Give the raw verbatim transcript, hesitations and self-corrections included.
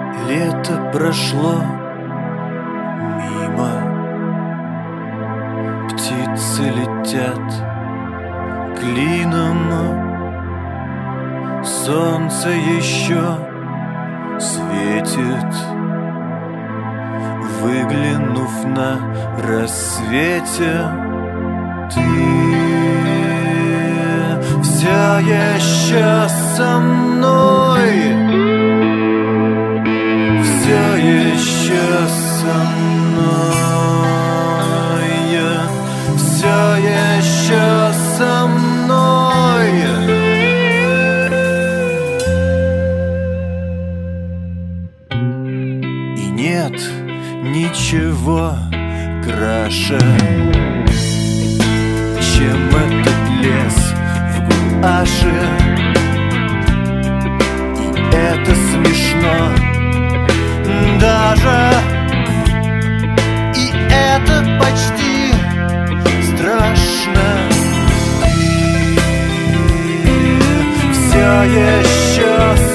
Лето прошло мимо, птицы летят клином, солнце еще светит, выглянув на рассвете. Ты все еще со мной, все еще со мной, все еще со мной. И нет ничего краше, чем этот лес в гуаше. И это смешно даже, и это почти страшно. Ты все еще